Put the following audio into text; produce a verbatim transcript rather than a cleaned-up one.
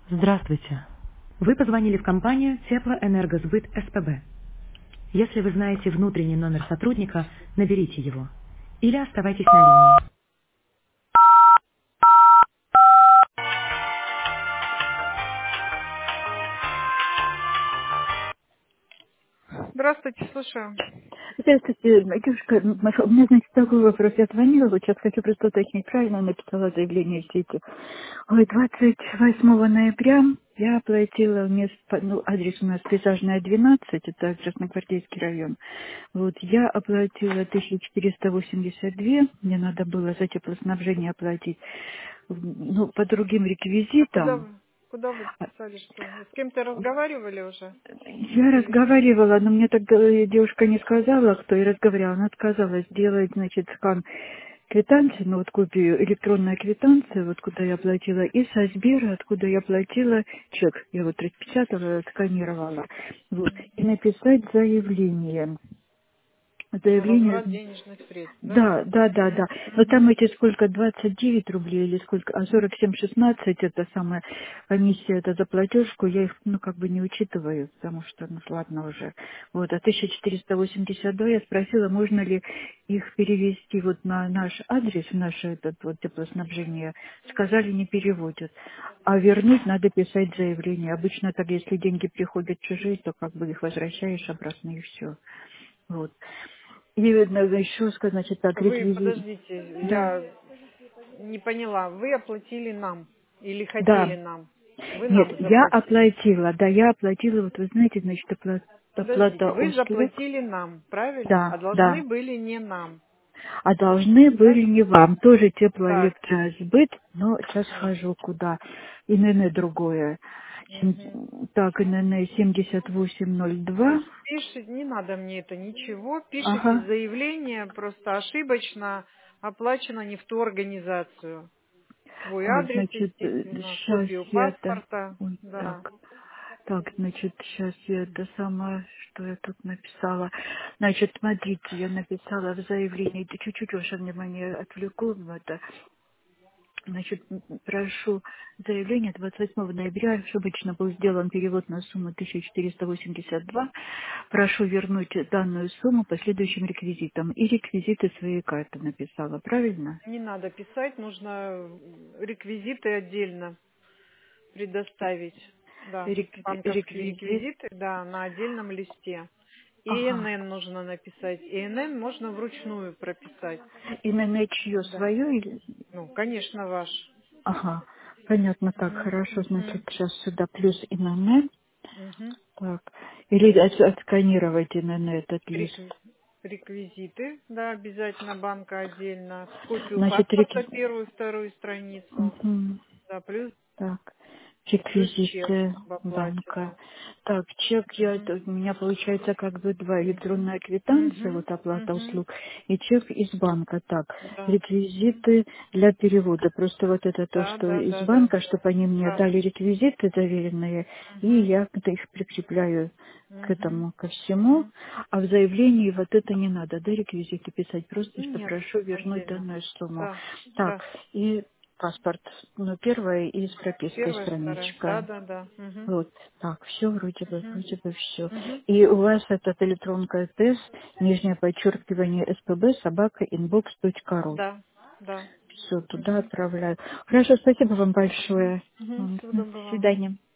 Здравствуйте. Вы позвонили в компанию Теплоэнергосбыт СПБ. Если вы знаете внутренний номер сотрудника, наберите его. Или оставайтесь на линии. Здравствуйте, слушаю. Здравствуйте, девушка. Маша, у меня, значит, такой вопрос. Я звонила, вот сейчас хочу просто уточнить, правильно написала заявление в сети. Ой, двадцать восьмого ноября я оплатила вместо, ну, адрес у нас Пейзажная, двенадцать, это Красногвардейский район. Вот, я оплатила тысячу четыреста восемьдесят два, мне надо было за теплоснабжение оплатить, ну, по другим А куда реквизитам. вы? Куда вы писали, что? Вы с кем-то разговаривали уже? Я Или... разговаривала, но мне тогда девушка не сказала, кто и разговаривала. Она отказалась сделать, значит, скан квитанции, ну вот копию, электронная квитанция, вот куда я платила, и со Сбера, откуда я платила чек. Я вот распечатала, сканировала. Вот. И написать заявление. На Заявление. возврат денежных средств, да? Да, да, да, да. Но Угу. там эти сколько, двадцать девять рублей или сколько, а сорок семь шестнадцать это самая комиссия, это за платежку, я их, ну, как бы не учитываю, потому что, ну, ладно уже. Вот, а тысяча четыреста восемьдесят два я спросила, можно ли их перевести вот на наш адрес, в наше этот вот теплоснабжение. Сказали, не переводят. А вернуть надо писать заявление. Обычно так, если деньги приходят чужие, то как бы их возвращаешь обратно и все. Вот. И видно, еще сказать, значит, так, Вы, реквизит. подождите, Да, я не поняла. Вы оплатили нам или хотели да. нам? Вы Нет, нам я заплатили. оплатила, да, я оплатила, вот вы знаете, значит, оплата, Подождите, оплата вы услуг. заплатили нам, правильно? А Да, должны да. были не нам. А должны были Так? не вам, тоже Так. теплоэлектросбыт, но сейчас Вот. хожу куда. ИНН другое. Мгм. Сем- Так, ИНН семьдесят восемь ноль То два. есть пишите, не надо мне это ничего, пишите Ага. заявление, просто ошибочно оплачено не в ту организацию. Свой Ой, адрес, значит, естественно, сейчас копию я это... паспорта, Ой, да. так. Так, значит, сейчас я это самое, что я тут написала. Значит, смотрите, я написала в заявлении, это чуть-чуть ваше внимание отвлеку, в это. Значит, м, прошу заявление двадцать восьмого ноября, ошибочно был сделан перевод на сумму тысяча четыреста восемьдесят два. Прошу вернуть данную сумму по следующим реквизитам. И реквизиты своей карты написала, правильно? Не надо писать, нужно реквизиты отдельно предоставить. Да, Рек- банковские реквизит. реквизиты, да, на отдельном листе. Ага. ИНН нужно написать. ИНН можно вручную прописать. Именно чье Да. свое или... Ну, конечно, ваш. Ага. Понятно, так, Мгм, хорошо, значит, мгм, сейчас сюда плюс ИНН. мгм. Так. Или от- отсканировать ИНН этот лист. Рекви- Реквизиты, да, обязательно банка отдельно. Копию Значит, паспорта, реквизит. первую, вторую страницу. Да, плюс, Так, плюс чек реквизиты об оплате, банка. да. Так, чек я, Мгм, это у меня получается как бы два. мгм, Электронная квитанция, мгм, вот оплата мгм. услуг, и чек из банка. Так, Да, реквизиты для перевода. Просто вот это то, да, что да, из да, да, банка, чтобы они мне да. дали реквизиты заверенные, и Мгм, я это их прикрепляю к мгм, этому, ко всему. мгм. А в заявлении вот это не надо, да, реквизиты писать, просто что Нет, прошу вернуть отдельно. данную сумму. Да, Так, да. и паспорт, ну, первая и с пропиской Первая, вторая. Да, страничка. да, да. Мгм, Вот, так, все вроде бы, мгм, вроде бы все. мгм. И у вас этот электронка ТС, нижнее подчеркивание СПБ, собака, инбокс точка ру. Да, да. Все, туда Мгм, отправляю. Хорошо, спасибо вам мгм, большое. мгм. М, Всего До доброго. свидания.